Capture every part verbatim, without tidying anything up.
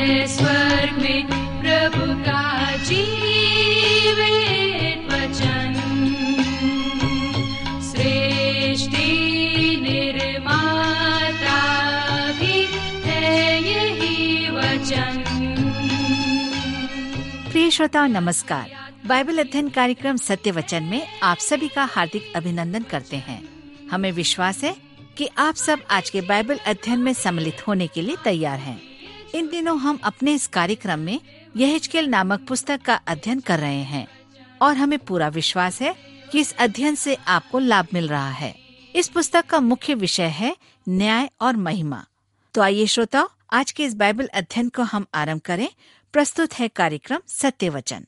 है स्वर्ग में प्रभु का जीवित वचन। सृष्टि निर्माता भी है यही वचन। प्रिय श्रोताओ नमस्कार। बाइबल अध्ययन कार्यक्रम सत्य वचन में आप सभी का हार्दिक अभिनंदन करते हैं। हमें विश्वास है कि आप सब आज के बाइबल अध्ययन में सम्मिलित होने के लिए तैयार हैं। इन दिनों हम अपने इस कार्यक्रम में यहेजकेल नामक पुस्तक का अध्ययन कर रहे हैं और हमें पूरा विश्वास है कि इस अध्ययन से आपको लाभ मिल रहा है। इस पुस्तक का मुख्य विषय है न्याय और महिमा। तो आइए श्रोताओ, आज के इस बाइबल अध्ययन को हम आरंभ करें। प्रस्तुत है कार्यक्रम सत्य वचन।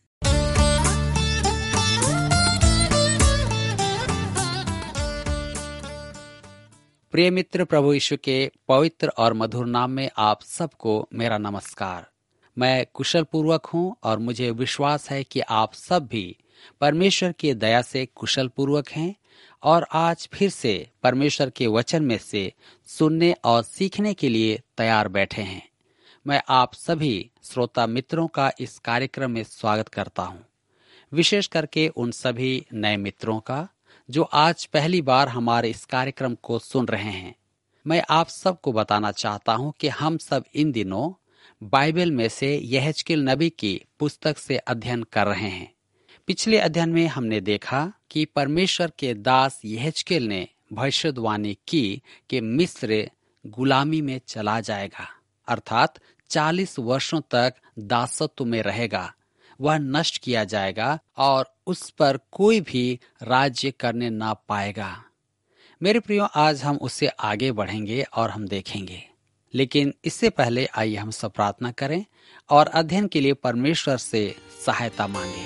प्रिय मित्र, प्रभु यीशु के पवित्र और मधुर नाम में आप सबको मेरा नमस्कार। मैं कुशल पूर्वक हूँ और मुझे विश्वास है कि आप सब भी परमेश्वर की दया से कुशल पूर्वक हैं और आज फिर से परमेश्वर के वचन में से सुनने और सीखने के लिए तैयार बैठे हैं। मैं आप सभी श्रोता मित्रों का इस कार्यक्रम में स्वागत करता हूँ, विशेष करके उन सभी नए मित्रों का जो आज पहली बार हमारे इस कार्यक्रम को सुन रहे हैं। मैं आप सबको बताना चाहता हूं कि हम सब इन दिनों बाइबल में से यहेजकेल नबी की पुस्तक से अध्ययन कर रहे हैं। पिछले अध्ययन में हमने देखा कि परमेश्वर के दास यहेजकेल ने भविष्यवाणी की कि मिस्र गुलामी में चला जाएगा, अर्थात चालीस वर्षों तक दासत्व में रहेगा, वह नष्ट किया जाएगा और उस पर कोई भी राज्य करने ना पाएगा। मेरे प्रियो, आज हम उससे आगे बढ़ेंगे और हम देखेंगे, लेकिन इससे पहले आइए हम सब प्रार्थना करें और अध्ययन के लिए परमेश्वर से सहायता मांगे।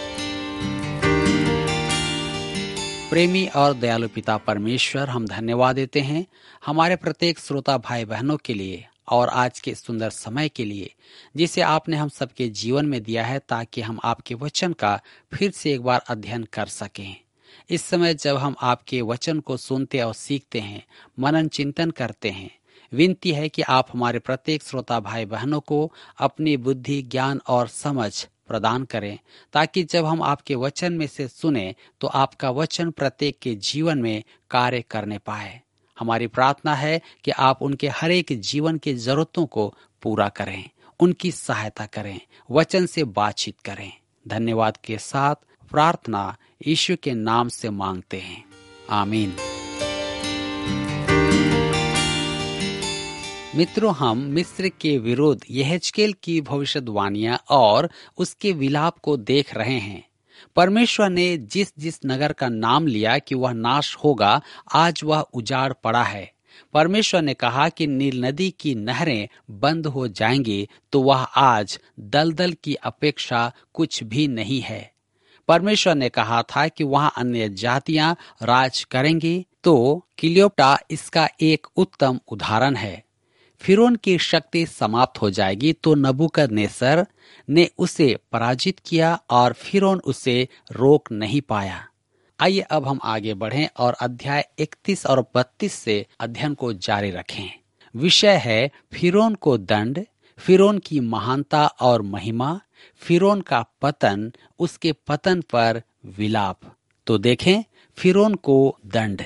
प्रेमी और दयालु पिता परमेश्वर, हम धन्यवाद देते हैं हमारे प्रत्येक श्रोता भाई बहनों के लिए और आज के सुंदर समय के लिए जिसे आपने हम सबके जीवन में दिया है, ताकि हम आपके वचन का फिर से एक बार अध्ययन कर सकें। इस समय जब हम आपके वचन को सुनते और सीखते हैं, मनन चिंतन करते हैं, विनती है कि आप हमारे प्रत्येक श्रोता भाई बहनों को अपनी बुद्धि, ज्ञान और समझ प्रदान करें, ताकि जब हम आपके वचन में से सुने तो आपका वचन प्रत्येक के जीवन में कार्य करने पाए। हमारी प्रार्थना है कि आप उनके हर एक जीवन की जरूरतों को पूरा करें, उनकी सहायता करें, वचन से बातचीत करें। धन्यवाद के साथ प्रार्थना यीशु के नाम से मांगते हैं, आमीन। मित्रों, हम मिस्र के विरुद्ध यहेजकेल की भविष्यवाणियां और उसके विलाप को देख रहे हैं। परमेश्वर ने जिस जिस नगर का नाम लिया कि वह नाश होगा, आज वह उजाड़ पड़ा है। परमेश्वर ने कहा कि नील नदी की नहरें बंद हो जाएंगी, तो वह आज दलदल की अपेक्षा कुछ भी नहीं है। परमेश्वर ने कहा था कि वहां अन्य जातियां राज करेंगी, तो क्लियोपा इसका एक उत्तम उदाहरण है। फिरौन की शक्ति समाप्त हो जाएगी, तो नबूकदनेस्सर ने उसे पराजित किया और फिरौन उसे रोक नहीं पाया। आइए अब हम आगे बढ़ें और अध्याय इकतीस और बत्तीस से अध्ययन को जारी रखें। विषय है फिरौन को दंड, फिरौन की महानता और महिमा, फिरौन का पतन, उसके पतन पर विलाप। तो देखें, फिरौन को दंड।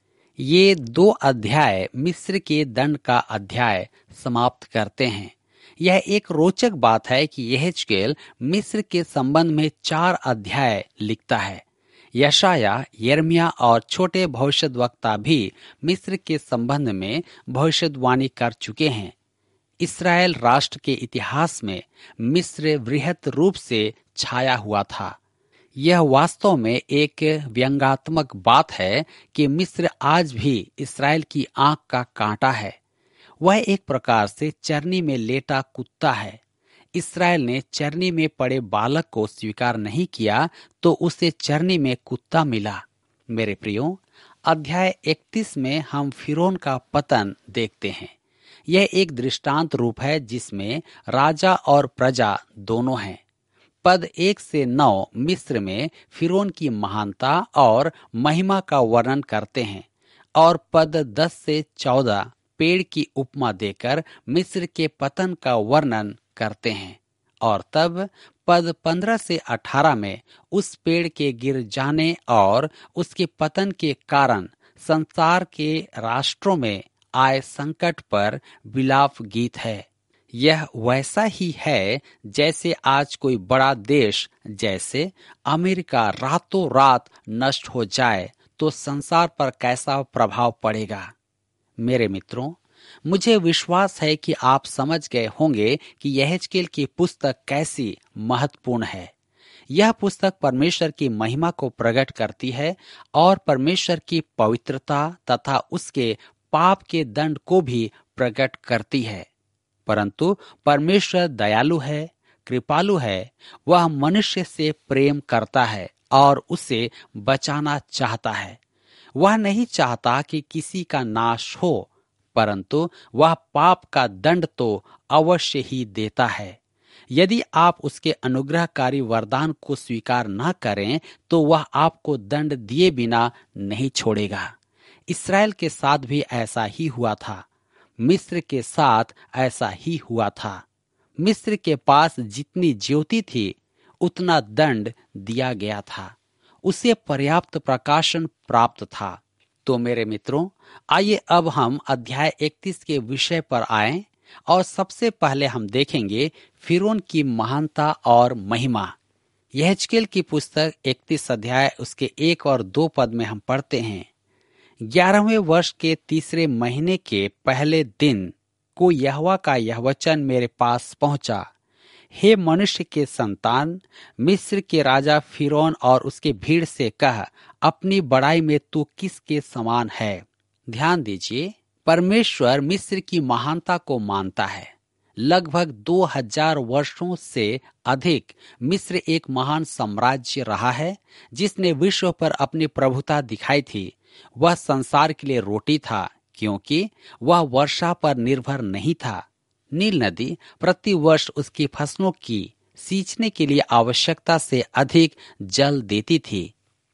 ये दो अध्याय मिस्र के दंड का अध्याय समाप्त करते हैं। यह एक रोचक बात है कि यहेजकेल मिस्र के संबंध में चार अध्याय लिखता है। यशाया, यिर्मयाह और छोटे भविष्यद्वक्ता भी मिस्र के संबंध में भविष्यवाणी कर चुके हैं। इस्राएल राष्ट्र के इतिहास में मिस्र वृहत रूप से छाया हुआ था। यह वास्तव में एक व्यंग्यात्मक बात है कि मिस्र आज भी इस्राएल की आंख का कांटा है। वह एक प्रकार से चरनी में लेटा कुत्ता है। इस्राएल ने चरनी में पड़े बालक को स्वीकार नहीं किया, तो उसे चरनी में कुत्ता मिला। मेरे प्रियो, अध्याय इकतीस में हम फिरौन का पतन देखते हैं। यह एक दृष्टांत रूप है जिसमें राजा और प्रजा दोनों हैं। पद एक से नौ मिस्र में फिरौन की महानता और महिमा का वर्णन करते हैं और पद दस से चौदह पेड़ की उपमा देकर मिस्र के पतन का वर्णन करते हैं। और तब पद पंद्रह से अठारह में उस पेड़ के गिर जाने और उसके पतन के कारण संसार के राष्ट्रों में आए संकट पर विलाप गीत है। यह वैसा ही है जैसे आज कोई बड़ा देश जैसे अमेरिका रातों रात नष्ट हो जाए तो संसार पर कैसा प्रभाव पड़ेगा। मेरे मित्रों, मुझे विश्वास है कि आप समझ गए होंगे कि यहेजकेल की पुस्तक कैसी महत्वपूर्ण है। यह पुस्तक परमेश्वर की महिमा को प्रकट करती है और परमेश्वर की पवित्रता तथा उसके पाप के दंड को भी प्रकट करती है। परंतु परमेश्वर दयालु है, कृपालु है। वह मनुष्य से प्रेम करता है और उसे बचाना चाहता है। वह नहीं चाहता कि किसी का नाश हो, परंतु वह पाप का दंड तो अवश्य ही देता है। यदि आप उसके अनुग्रहकारी वरदान को स्वीकार न करें तो वह आपको दंड दिए बिना नहीं छोड़ेगा। इस्राएल के साथ भी ऐसा ही हुआ था। मिस्र के साथ ऐसा ही हुआ था। मिस्र के पास जितनी ज्योति थी उतना दंड दिया गया था। उसे पर्याप्त प्रकाशन प्राप्त था। तो मेरे मित्रों, आइए अब हम अध्याय इकतीस के विषय पर आएं और सबसे पहले हम देखेंगे फिरौन की महानता और महिमा। यहेजकेल की पुस्तक इकतीस अध्याय उसके एक और दो पद में हम पढ़ते हैं, ग्यारहवें वर्ष के तीसरे महीने के पहले दिन को यहोवा का यह वचन मेरे पास पहुंचा, हे मनुष्य के संतान, मिस्र के राजा फिरौन और उसके भीड़ से कह, अपनी बड़ाई में तू किसके समान है। ध्यान दीजिए, परमेश्वर मिस्र की महानता को मानता है। लगभग दो हजार वर्षों से अधिक मिस्र एक महान साम्राज्य रहा है जिसने विश्व पर अपनी प्रभुता दिखाई थी। वह संसार के लिए रोटी था क्योंकि वह वर्षा पर निर्भर नहीं था। नील नदी प्रति वर्ष उसकी फसलों की सींचने के लिए आवश्यकता से अधिक जल देती थी।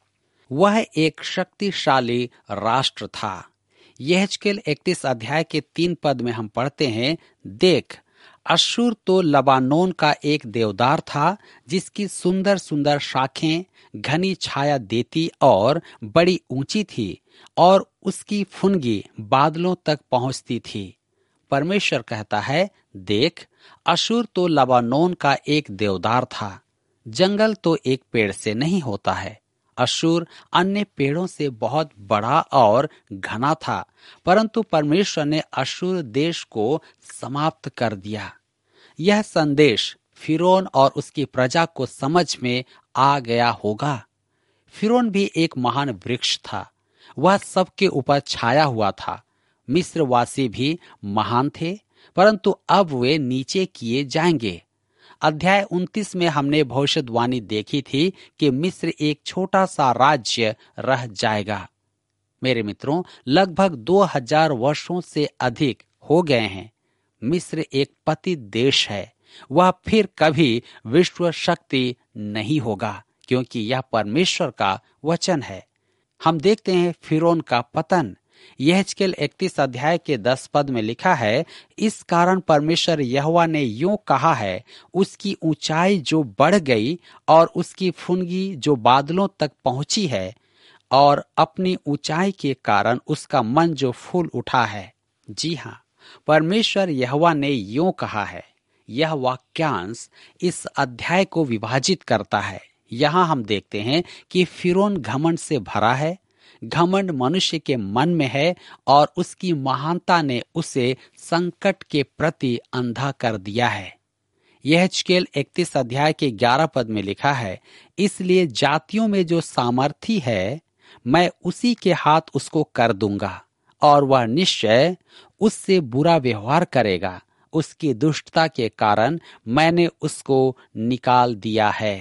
वह एक शक्तिशाली राष्ट्र था। यहेजकेल इकतीस अध्याय के तीन पद में हम पढ़ते हैं, देख, अश्शूर तो लबानोन का एक देवदार था जिसकी सुंदर सुंदर शाखें घनी छाया देती और बड़ी ऊंची थी और उसकी फुनगी बादलों तक पहुंचती थी। परमेश्वर कहता है, देख, अश्शूर तो लबानोन का एक देवदार था। जंगल तो एक पेड़ से नहीं होता है। अश्शूर अन्य पेड़ों से बहुत बड़ा और घना था, परंतु परमेश्वर ने अश्शूर देश को समाप्त कर दिया। यह संदेश फिरौन और उसकी प्रजा को समझ में आ गया होगा। फिरौन भी एक महान वृक्ष था। वह सबके ऊपर छाया हुआ था। मिस्रवासी भी महान थे, परंतु अब वे नीचे किए जाएंगे। अध्याय उनतीस में हमने भविष्यवाणी देखी थी कि मिस्र एक छोटा सा राज्य रह जाएगा। मेरे मित्रों, लगभग दो हजार वर्षों से अधिक हो गए हैं। मिस्र एक पतित देश है। वह फिर कभी विश्व शक्ति नहीं होगा क्योंकि यह परमेश्वर का वचन है। हम देखते हैं फिरौन का पतन। यहेजकेल इकतीस अध्याय के दस पद में लिखा है, इस कारण परमेश्वर यहोवा ने यूं कहा है, उसकी ऊंचाई जो बढ़ गई और उसकी फुनगी जो बादलों तक पहुंची है और अपनी ऊंचाई के कारण उसका मन जो फूल उठा है। जी हाँ, परमेश्वर यहोवा ने यूं कहा है। यह वाक्यांश इस अध्याय को विभाजित करता है। यहाँ हम देखते हैं कि फिरौन घमंड से भरा है। घमंड मनुष्य के मन में है और उसकी महानता ने उसे संकट के प्रति अंधा कर दिया है। यहेजकेल इकतीस अध्याय के ग्यारह पद में लिखा है, इसलिए जातियों में जो सामर्थी है मैं उसी के हाथ उसको कर दूंगा और वह निश्चय उससे बुरा व्यवहार करेगा। उसकी दुष्टता के कारण मैंने उसको निकाल दिया है।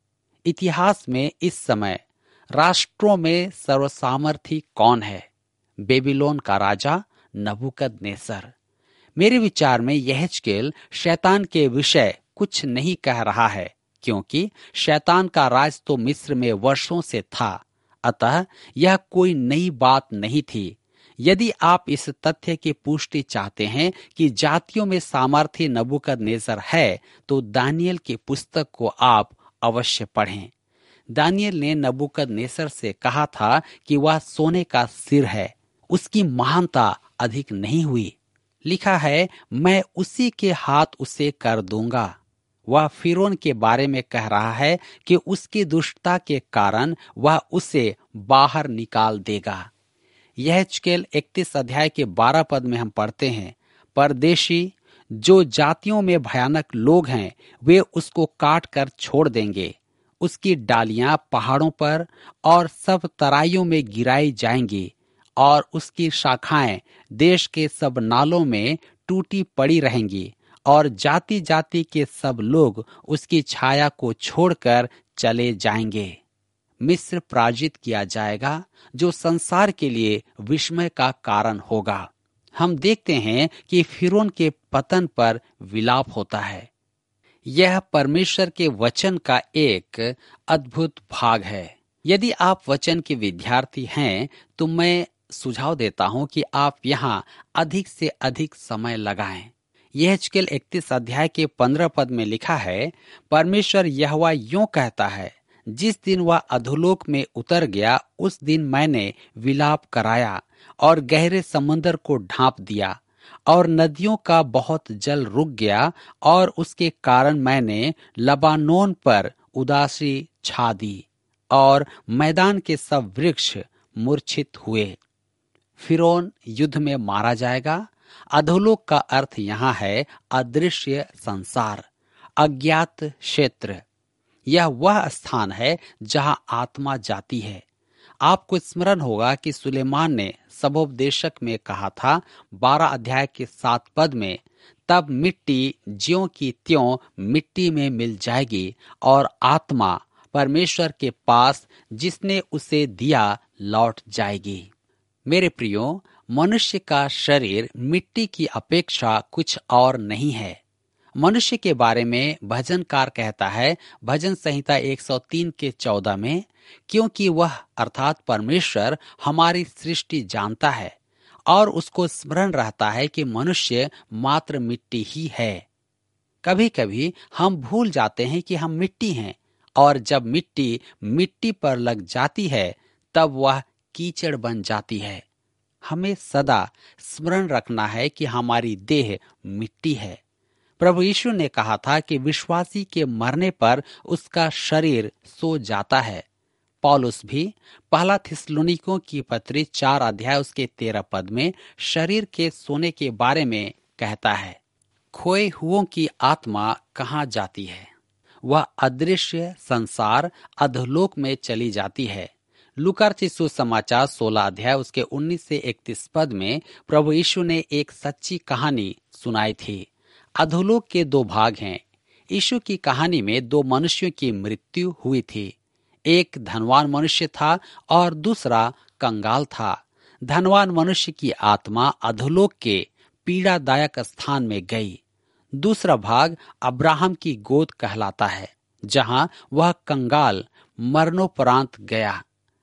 इतिहास में इस समय राष्ट्रों में सर्वसामर्थी कौन है? बेबीलोन का राजा नबूकदनेस्सर। मेरे विचार में यहेजकेल शैतान के विषय कुछ नहीं कह रहा है क्योंकि शैतान का राज तो मिस्र में वर्षों से था। अतः यह कोई नई बात नहीं थी। यदि आप इस तथ्य की पुष्टि चाहते हैं कि जातियों में सामर्थी नबूकदनेस्सर है, तो दानियल की पुस्तक को आप अवश्य पढ़ें। दानियल ने नबूकदनेस्सर से कहा था कि वह सोने का सिर है, उसकी महानता अधिक नहीं हुई। लिखा है, मैं उसी के हाथ उसे कर दूंगा। वह फिरौन के बारे में कह रहा है कि उसकी दुष्टता के कारण वह उसे बाहर निकाल देगा। यहेजकेल इकतीस अध्याय के बारह पद में हम पढ़ते हैं, परदेशी जो जातियों में भयानक लोग हैं, वे उसको काट कर छोड़ देंगे। उसकी डालियां पहाड़ों पर और सब तराइयों में गिराई जाएंगी और उसकी शाखाएं देश के सब नालों में टूटी पड़ी रहेंगी और जाति जाति के सब लोग उसकी छाया को छोड़कर चले जाएंगे। मिस्र पराजित किया जाएगा, जो संसार के लिए विस्मय का कारण होगा। हम देखते हैं कि फिरौन के पतन पर विलाप होता है। यह परमेश्वर के वचन का एक अद्भुत भाग है। यदि आप वचन के विद्यार्थी हैं, तो मैं सुझाव देता हूं कि आप यहाँ अधिक से अधिक समय लगाएं। यहेजकेल इकतीस अध्याय के पंद्रह पद में लिखा है, परमेश्वर यहोवा यूं कहता है, जिस दिन वह अधोलोक में उतर गया, उस दिन मैंने विलाप कराया और गहरे समुद्र को ढांप दिया और नदियों का बहुत जल रुक गया और उसके कारण मैंने लबानोन पर उदासी छा दी और मैदान के सब वृक्ष मूर्छित हुए। फिरौन युद्ध में मारा जाएगा। अधोलोक का अर्थ यहाँ है अदृश्य संसार, अज्ञात क्षेत्र। यह वह स्थान है जहां आत्मा जाती है। आपको स्मरण होगा कि सुलेमान ने सबोपदेशक में कहा था, बारह अध्याय के सात पद में, तब मिट्टी ज्यों की त्यों मिट्टी में मिल जाएगी और आत्मा परमेश्वर के पास जिसने उसे दिया लौट जाएगी। मेरे प्रियो, मनुष्य का शरीर मिट्टी की अपेक्षा कुछ और नहीं है। मनुष्य के बारे में भजनकार कहता है, भजन संहिता एक सौ तीन के चौदह में, क्योंकि वह अर्थात परमेश्वर हमारी सृष्टि जानता है और उसको स्मरण रहता है कि मनुष्य मात्र मिट्टी ही है। कभी कभी हम भूल जाते हैं कि हम मिट्टी हैं, और जब मिट्टी मिट्टी पर लग जाती है तब वह कीचड़ बन जाती है। हमें सदा स्मरण रखना है कि हमारी देह मिट्टी है। प्रभु यीशु ने कहा था कि विश्वासी के मरने पर उसका शरीर सो जाता है। पौलुस भी पहला थिस्सलुनीकियों की पत्री चार अध्याय उसके तेरह पद में शरीर के सोने के बारे में कहता है, खोए हुओं की आत्मा कहाँ जाती है? वह अदृश्य संसार अधोलोक में चली जाती है। लूका रचित सुसमाचार सोलह अध्याय उसके उन्नीस से इकतीस पद में प्रभु यीशु ने एक सच्ची कहानी सुनाई थी। अधोलोक के दो भाग हैं। यीशु की कहानी में दो मनुष्यों की मृत्यु हुई थी। एक धनवान मनुष्य था और दूसरा कंगाल था। धनवान मनुष्य की आत्मा अधोलोक के पीड़ादायक स्थान में गई। दूसरा भाग अब्राहम की गोद कहलाता है, जहां वह कंगाल मरणोपरांत गया।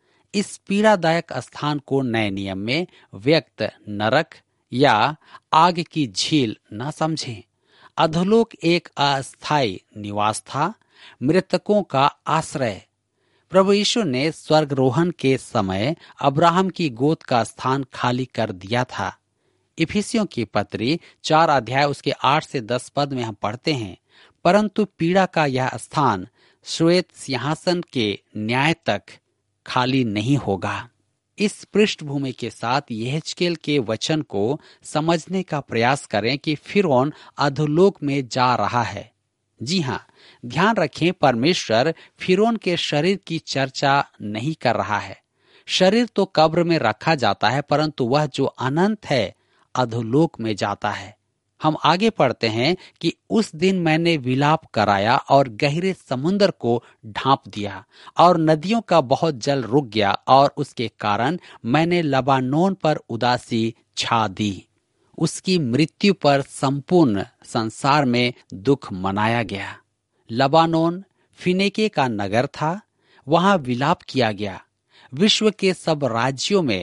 इस पीड़ादायक स्थान को नए नियम में व्यक्त नरक या आग की झील न समझें। अधोलोक एक अस्थायी निवास था, मृतकों का आश्रय। प्रभु यीशु ने स्वर्गरोहण के समय अब्राहम की गोद का स्थान खाली कर दिया था। इफिसियों की पत्री चार अध्याय उसके आठ से दस पद में हम पढ़ते हैं, परंतु पीड़ा का यह स्थान श्वेत सिंहासन के न्याय तक खाली नहीं होगा। इस पृष्ठभूमि के साथ यहेजकेल के वचन को समझने का प्रयास करें कि फिरौन अधोलोक में जा रहा है। जी हाँ, ध्यान रखें, परमेश्वर फिरौन के शरीर की चर्चा नहीं कर रहा है। शरीर तो कब्र में रखा जाता है, परंतु वह जो अनंत है अधोलोक में जाता है। हम आगे पढ़ते हैं कि उस दिन मैंने विलाप कराया और गहरे समुद्र को ढांप दिया और नदियों का बहुत जल रुक गया और उसके कारण मैंने लबानोन पर उदासी छा दी। उसकी मृत्यु पर संपूर्ण संसार में दुख मनाया गया। लबानोन फिनेके का नगर था, वहां विलाप किया गया। विश्व के सब राज्यों में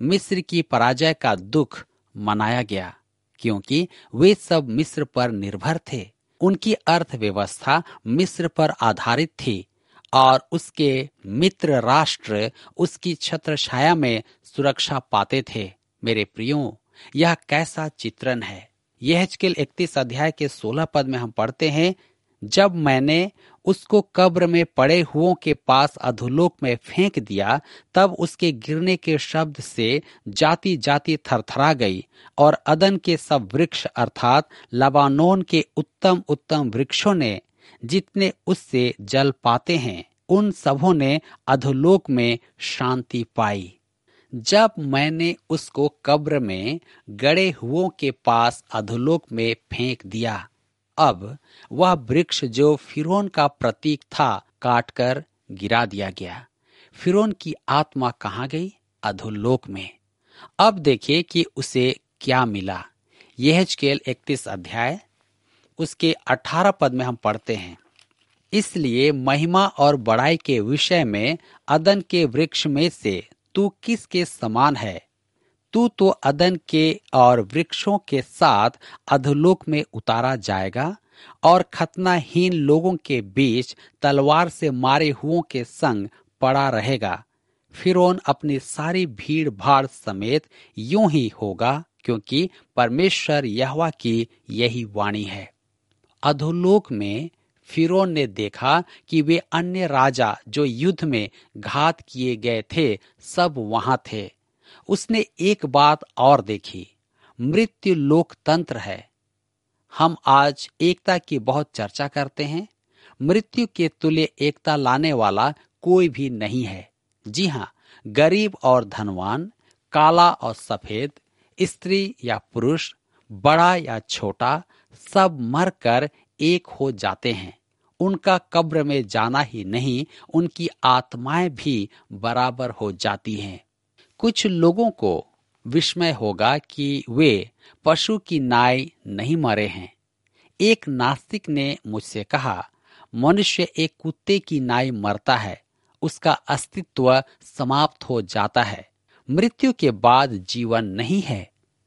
मिस्र की पराजय का दुख मनाया गया, क्योंकि वे सब मिस्र पर निर्भर थे। उनकी अर्थव्यवस्था मिस्र पर आधारित थी और उसके मित्र राष्ट्र उसकी छत्र छाया में सुरक्षा पाते थे। मेरे प्रियो, यह कैसा चित्रण है। यहेजकेल इकतीस अध्याय के सोलह पद में हम पढ़ते हैं, जब मैंने उसको कब्र में पड़े हुओं के पास अधोलोक में फेंक दिया, तब उसके गिरने के शब्द से जाति जाति थरथरा गई और अदन के सब वृक्ष अर्थात लबानोन के उत्तम उत्तम वृक्षों ने, जितने उससे जल पाते हैं, उन सबों ने अधोलोक में शांति पाई। जब मैंने उसको कब्र में गड़े हुओं के पास अधोलोक में फेंक दिया। अब वह वृक्ष जो फिरौन का प्रतीक था काटकर गिरा दिया गया। फिरौन की आत्मा कहाँ गई? अधोलोक में। अब देखिए कि उसे क्या मिला। यहेजकेल इकतीस अध्याय उसके अठारह पद में हम पढ़ते हैं, इसलिए महिमा और बड़ाई के विषय में अदन के वृक्ष में से तू किसके समान है? तू तो अदन के और वृक्षों के साथ अधोलोक में उतारा जाएगा और खतनाहीन लोगों के बीच तलवार से मारे हुओं के संग पड़ा रहेगा। फिरौन अपनी सारी भीड़ भाड़ समेत यूं ही होगा, क्योंकि परमेश्वर यहोवा की यही वाणी है। अधोलोक में फिरौन ने देखा कि वे अन्य राजा जो युद्ध में घात किए गए थे, सब वहां थे। उसने एक बात और देखी, मृत्यु लोकतंत्र है। हम आज एकता की बहुत चर्चा करते हैं। मृत्यु के तुल्य एकता लाने वाला कोई भी नहीं है। जी हाँ, गरीब और धनवान, काला और सफेद, स्त्री या पुरुष, बड़ा या छोटा, सब मरकर एक हो जाते हैं। उनका कब्र में जाना ही नहीं, उनकी आत्माएं भी बराबर हो जाती हैं। कुछ लोगों को विस्मय होगा कि वे पशु की नाई नहीं मरे हैं। एक नास्तिक ने मुझसे कहा, मनुष्य एक कुत्ते की नाई मरता है, उसका अस्तित्व समाप्त हो जाता है। मृत्यु के बाद जीवन नहीं है।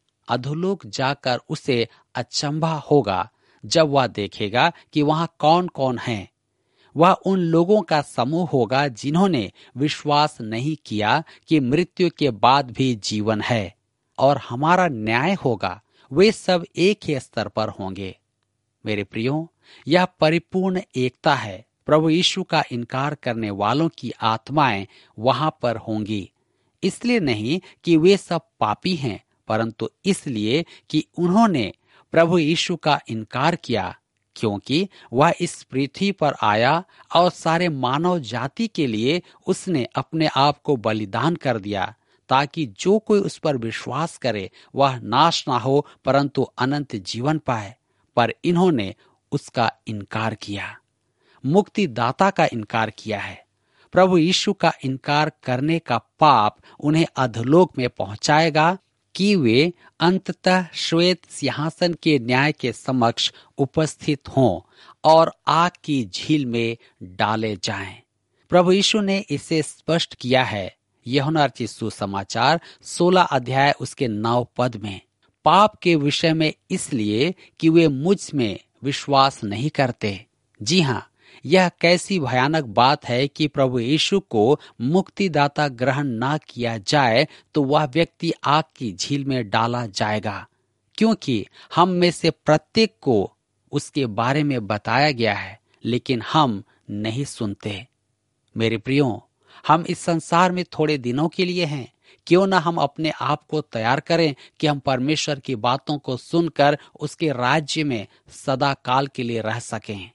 अधोलोक जाकर उसे अचंभा होगा जब वह देखेगा कि वहां कौन कौन है। वह उन लोगों का समूह होगा जिन्होंने विश्वास नहीं किया कि मृत्यु के बाद भी जीवन है, और हमारा न्याय होगा। वे सब एक ही स्तर पर होंगे। मेरे प्रियो, यह परिपूर्ण एकता है। प्रभु यीशु का इनकार करने वालों की आत्माएं वहां पर होंगी, इसलिए नहीं कि वे सब पापी हैं, परंतु इसलिए कि उन्होंने प्रभु यीशु का इनकार किया, क्योंकि वह इस पृथ्वी पर आया और सारे मानव जाति के लिए उसने अपने आप को बलिदान कर दिया, ताकि जो कोई उस पर विश्वास करे वह नाश ना हो परंतु अनंत जीवन पाए। पर इन्होंने उसका इनकार किया, मुक्तिदाता का इनकार किया है। प्रभु यीशु का इनकार करने का पाप उन्हें अधोलोक में पहुंचाएगा कि वे अंततः श्वेत सिंहासन के न्याय के समक्ष उपस्थित हों और आग की झील में डाले जाएं। प्रभु यीशु ने इसे स्पष्ट किया है यूहन्ना रचित सुसमाचार सोलह अध्याय उसके नौ पद में, पाप के विषय में इसलिए कि वे मुझ में विश्वास नहीं करते। जी हाँ, यह कैसी भयानक बात है कि प्रभु यीशु को मुक्तिदाता ग्रहण ना किया जाए तो वह व्यक्ति आग की झील में डाला जाएगा, क्योंकि हम में से प्रत्येक को उसके बारे में बताया गया है, लेकिन हम नहीं सुनते। मेरे प्रियो, हम इस संसार में थोड़े दिनों के लिए हैं। क्यों ना हम अपने आप को तैयार करें कि हम परमेश्वर की बातों को सुनकर उसके राज्य में सदा काल के लिए रह सकें।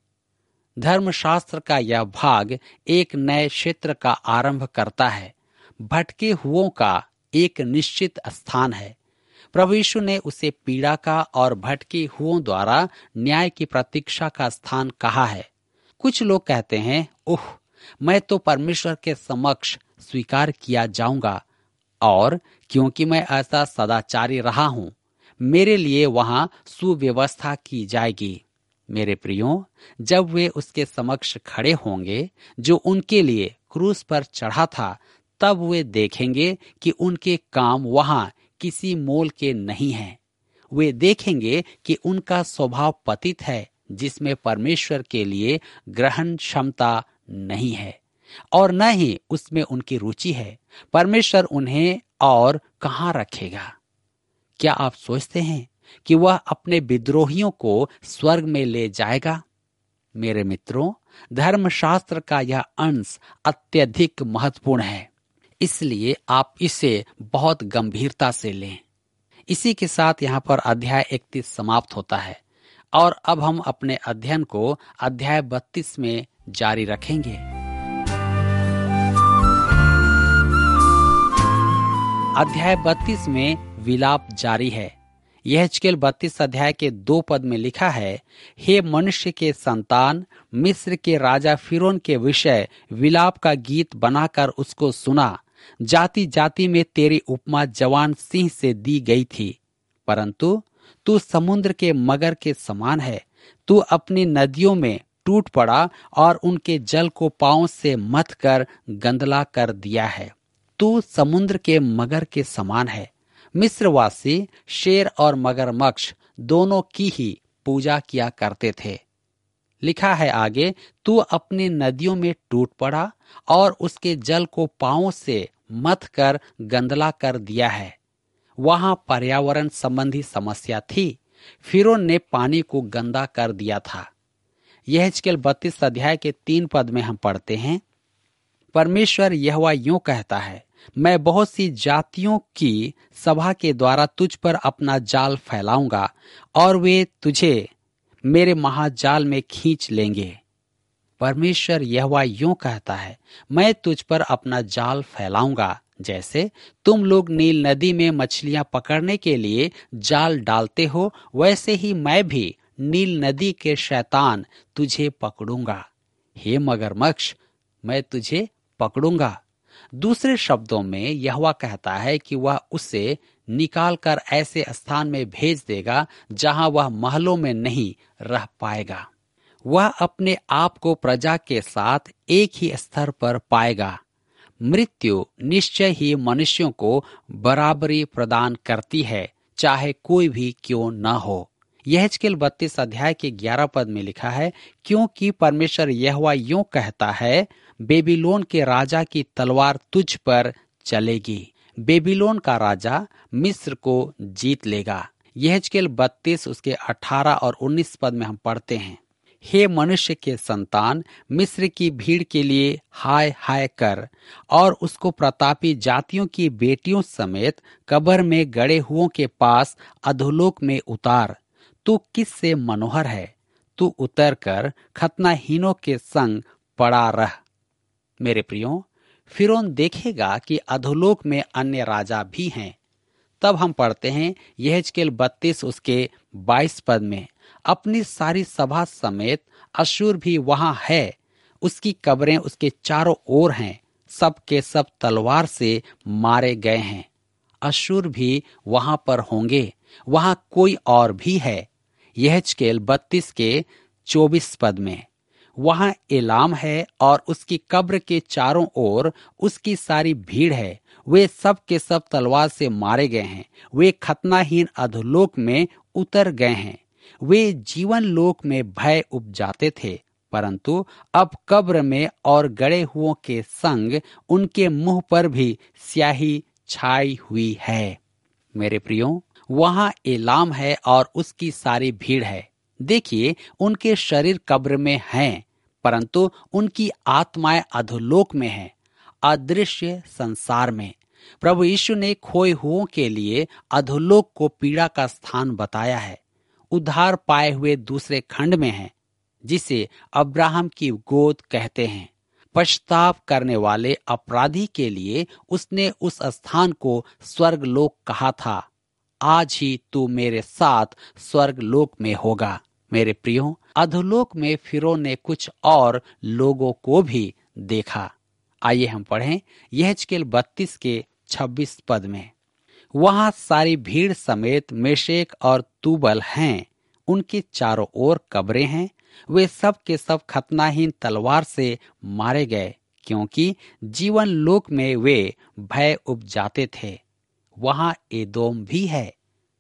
धर्मशास्त्र का यह भाग एक नए क्षेत्र का आरंभ करता है। भटके हुओं का एक निश्चित स्थान है। प्रभु यीशु ने उसे पीड़ा का और भटके हुओं द्वारा न्याय की प्रतीक्षा का स्थान कहा है। कुछ लोग कहते हैं, ओह, मैं तो परमेश्वर के समक्ष स्वीकार किया जाऊंगा, और क्योंकि मैं ऐसा सदाचारी रहा हूं, मेरे लिए वहां सुव्यवस्था की जाएगी। मेरे प्रियो, जब वे उसके समक्ष खड़े होंगे जो उनके लिए क्रूस पर चढ़ा था, तब वे देखेंगे कि उनके काम वहां किसी मोल के नहीं हैं। वे देखेंगे कि उनका स्वभाव पतित है, जिसमें परमेश्वर के लिए ग्रहण क्षमता नहीं है और न ही उसमें उनकी रुचि है। परमेश्वर उन्हें और कहाँ रखेगा? क्या आप सोचते हैं कि वह अपने विद्रोहियों को स्वर्ग में ले जाएगा? मेरे मित्रों, धर्मशास्त्र का यह अंश अत्यधिक महत्वपूर्ण है, इसलिए आप इसे बहुत गंभीरता से लें। इसी के साथ यहाँ पर अध्याय इकतीस समाप्त होता है और अब हम अपने अध्ययन को अध्याय बत्तीस में जारी रखेंगे। अध्याय बत्तीस में विलाप जारी है। यहेजकेल बत्तीस अध्याय के दो पद में लिखा है, हे मनुष्य के संतान, मिस्र के राजा फिरौन के विषय विलाप का गीत बनाकर उसको सुना। जाति जाति में तेरी उपमा जवान सिंह से दी गई थी, परंतु तू समुद्र के मगर के समान है। तू अपनी नदियों में टूट पड़ा और उनके जल को पांव से मथ कर गंदला कर दिया है। तू समुद्र के मगर के समान है। मिस्रवासी शेर और मगरमच्छ दोनों की ही पूजा किया करते थे। लिखा है आगे, तू अपनी नदियों में टूट पड़ा और उसके जल को पांव से मथ कर गंदला कर दिया है। वहां पर्यावरण संबंधी समस्या थी। फिरौन ने पानी को गंदा कर दिया था। यहेजकेल बत्तीस अध्याय के तीन पद में हम पढ़ते हैं, परमेश्वर यहोवा यूं कहता है, मैं बहुत सी जातियों की सभा के द्वारा तुझ पर अपना जाल फैलाऊंगा और वे तुझे मेरे महाजाल में खींच लेंगे। परमेश्वर यहोवा यूं कहता है, मैं तुझ पर अपना जाल फैलाऊंगा। जैसे तुम लोग नील नदी में मछलियां पकड़ने के लिए जाल डालते हो, वैसे ही मैं भी नील नदी के शैतान तुझे पकड़ूंगा। हे मगरमच्छ, मैं तुझे पकड़ूंगा। दूसरे शब्दों में यहोवा कहता है कि वह उसे निकालकर ऐसे स्थान में भेज देगा जहां वह महलों में नहीं रह पाएगा। वह अपने आप को प्रजा के साथ एक ही स्तर पर पाएगा। मृत्यु निश्चय ही मनुष्यों को बराबरी प्रदान करती है, चाहे कोई भी क्यों न हो। यहेजकेल बत्तीस अध्याय के ग्यारह पद में लिखा है, क्योंकि परमेश्वर यहोवा यूं कहता है, बेबीलोन के राजा की तलवार तुझ पर चलेगी। बेबीलोन का राजा मिस्र को जीत लेगा। यहेजकेल बत्तीस उसके अठारह और उन्नीस पद में हम पढ़ते हैं, हे मनुष्य के संतान, मिस्र की भीड़ के लिए हाय हाय कर और उसको प्रतापी जातियों की बेटियों समेत कब्र में गड़े हुओं के पास अधोलोक में उतार। तू किससे मनोहर है? तू उतर कर खतनाहीनों के संग पड़ा रह। मेरे प्रियो, फिरौन देखेगा कि अधोलोक में अन्य राजा भी हैं। तब हम पढ़ते हैं यहेजकेल बत्तीस उसके बाईस पद में, अपनी सारी सभा समेत अशूर भी वहां है, उसकी कब्रें उसके चारों ओर हैं, सब के सब तलवार से मारे गए हैं। अशूर भी वहां पर होंगे, वहां कोई और भी है। यहेजकेल बत्तीस के चौबीस पद में, वहां एलाम है और उसकी कब्र के चारों ओर उसकी सारी भीड़ है, वे सब के सब तलवार से मारे गए हैं। वे खतनाहीन अधोलोक में उतर गए हैं। वे जीवन लोक में भय उपजाते थे, परंतु अब कब्र में और गड़े हुओं के संग उनके मुंह पर भी स्याही छाई हुई है। मेरे प्रियो, वहां एलाम है और उसकी सारी भीड़ है। देखिए, उनके शरीर कब्र में हैं, परंतु उनकी आत्माएं अधोलोक में हैं, अदृश्य संसार में। प्रभु यीशु ने खोए हुओं के लिए अधोलोक को पीड़ा का स्थान बताया है। उद्धार पाए हुए दूसरे खंड में है, जिसे अब्राहम की गोद कहते हैं। पश्चाताप करने वाले अपराधी के लिए उसने उस स्थान को स्वर्ग लोक कहा था। आज ही तू मेरे साथ स्वर्ग लोक में होगा। मेरे प्रियो, अधोलोक में फिरौन ने कुछ और लोगों को भी देखा। आइए हम पढ़ें यहेजकेल बत्तीस के छब्बीस पद में, वहां सारी भीड़ समेत मेशेक और तूबल हैं, उनके चारों ओर कब्रें हैं, वे सब के सब खतनाहीन तलवार से मारे गए, क्योंकि जीवन लोक में वे भय उपजाते थे। वहां एदोम भी है।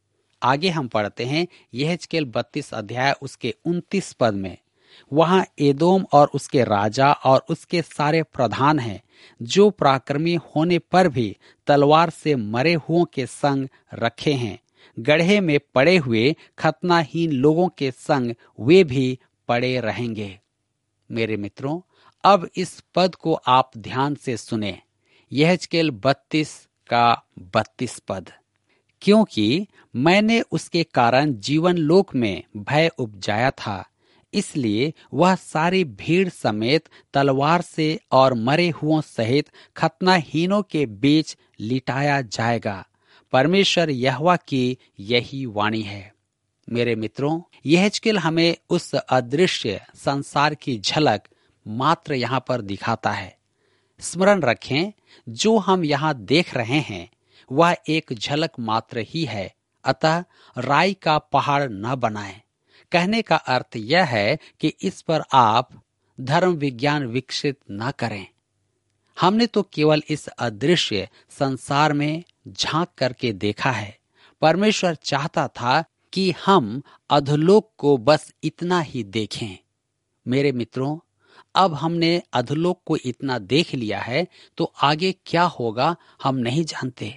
आगे हम पढ़ते हैं यहेजकेल बत्तीस अध्याय उसके उनतीस पद में। वहां एदोम और उसके राजा और उसके सारे प्रधान हैं, जो पराक्रमी होने पर भी तलवार से मरे हुओं के संग रखे हैं। गड्ढे में पड़े हुए खतनाहीन लोगों के संग वे भी पड़े रहेंगे। मेरे मित्रों, अब इस पद को आप ध्यान से सुने। यहेजकेल बत्तीस का बत्तीस पद। क्योंकि मैंने उसके कारण जीवन लोक में भय उपजाया था, इसलिए वह सारी भीड़ समेत तलवार से और मरे हुओं सहित खतनाहीनों के बीच लिटाया जाएगा। परमेश्वर यहोवा की यही वाणी है। मेरे मित्रों, यहेजकेल हमें उस अदृश्य संसार की झलक मात्र यहाँ पर दिखाता है। स्मरण रखें, जो हम यहाँ देख रहे हैं वह एक झलक मात्र ही है। अतः राई का पहाड़ न बनाएं। कहने का अर्थ यह है कि इस पर आप धर्म विज्ञान विकसित न करें। हमने तो केवल इस अदृश्य संसार में झांक करके देखा है। परमेश्वर चाहता था कि हम अधोलोक को बस इतना ही देखें। मेरे मित्रों, अब हमने अधोलोक को इतना देख लिया है तो आगे क्या होगा हम नहीं जानते।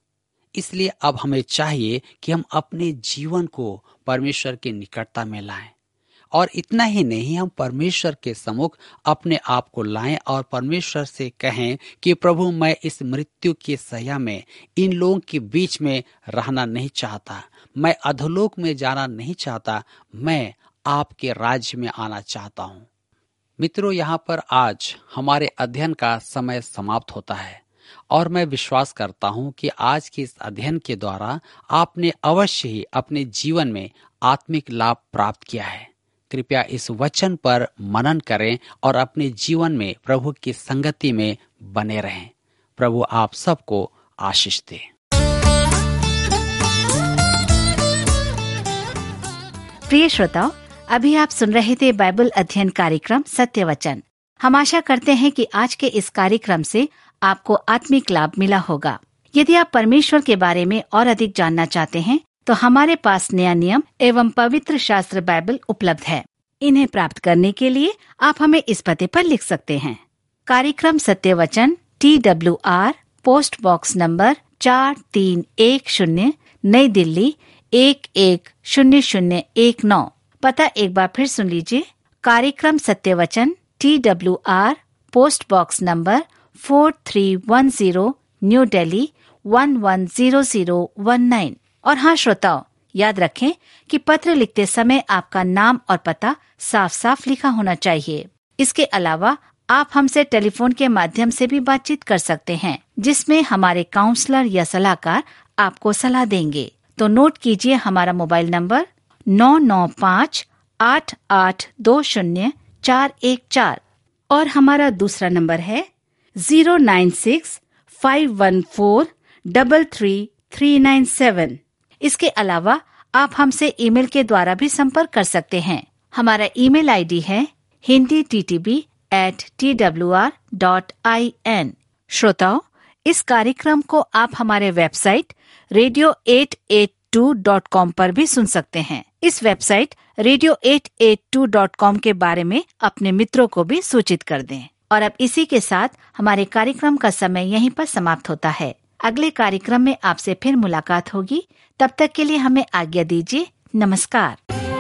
इसलिए अब हमें चाहिए कि हम अपने जीवन को परमेश्वर की निकटता में लाएं, और इतना ही नहीं, हम परमेश्वर के सम्मुख अपने आप को लाएं और परमेश्वर से कहें कि प्रभु, मैं इस मृत्यु की सया में इन लोगों के बीच में रहना नहीं चाहता, मैं अधोलोक में जाना नहीं चाहता, मैं आपके राज्य में आना चाहता हूं। मित्रों, यहाँ पर आज हमारे अध्ययन का समय समाप्त होता है और मैं विश्वास करता हूं कि आज के इस अध्ययन के द्वारा आपने अवश्य ही अपने जीवन में आत्मिक लाभ प्राप्त किया है। कृपया इस वचन पर मनन करें और अपने जीवन में प्रभु की संगति में बने रहें। प्रभु आप सबको आशीष दे। प्रिय श्रोताओ, अभी आप सुन रहे थे बाइबल अध्ययन कार्यक्रम सत्य वचन। हम आशा करते हैं कि आज के इस कार्यक्रम से आपको आत्मिक लाभ मिला होगा। यदि आप परमेश्वर के बारे में और अधिक जानना चाहते हैं तो हमारे पास नया नियम एवं पवित्र शास्त्र बाइबल उपलब्ध है। इन्हें प्राप्त करने के लिए आप हमें इस पते पर लिख सकते हैं। कार्यक्रम सत्य वचन, T W R, post box number चार तीन एक शून्य, नई दिल्ली एक एक शून्य शून्य एक नौ। पता एक बार फिर सुन लीजिए। कार्यक्रम सत्य वचन, T W R, post box number four three one zero, New Delhi one one zero zero one nine. और हाँ श्रोताओ, याद रखें कि पत्र लिखते समय आपका नाम और पता साफ साफ लिखा होना चाहिए। इसके अलावा आप हमसे टेलीफोन के माध्यम से भी बातचीत कर सकते हैं, जिसमें हमारे काउंसलर या सलाहकार आपको सलाह देंगे। तो नोट कीजिए हमारा मोबाइल नंबर नौ नौ पाँच आठ आठ दो शून्य चार एक चार और हमारा दूसरा नंबर है zero nine six five one four double three three nine seven. इसके अलावा आप हमसे ईमेल के द्वारा भी संपर्क कर सकते हैं। हमारा ईमेल आईडी है Hindi T T B at T W R dot I N. श्रोताओ, इस कार्यक्रम को आप हमारे website radio eight eight two dot com पर भी सुन सकते हैं। इस website radio eight eight two dot com के बारे में अपने मित्रों को भी सूचित कर दें। और अब इसी के साथ हमारे कार्यक्रम का समय यहीं पर समाप्त होता है। अगले कार्यक्रम में आपसे फिर मुलाकात होगी। तब तक के लिए हमें आज्ञा दीजिए। नमस्कार।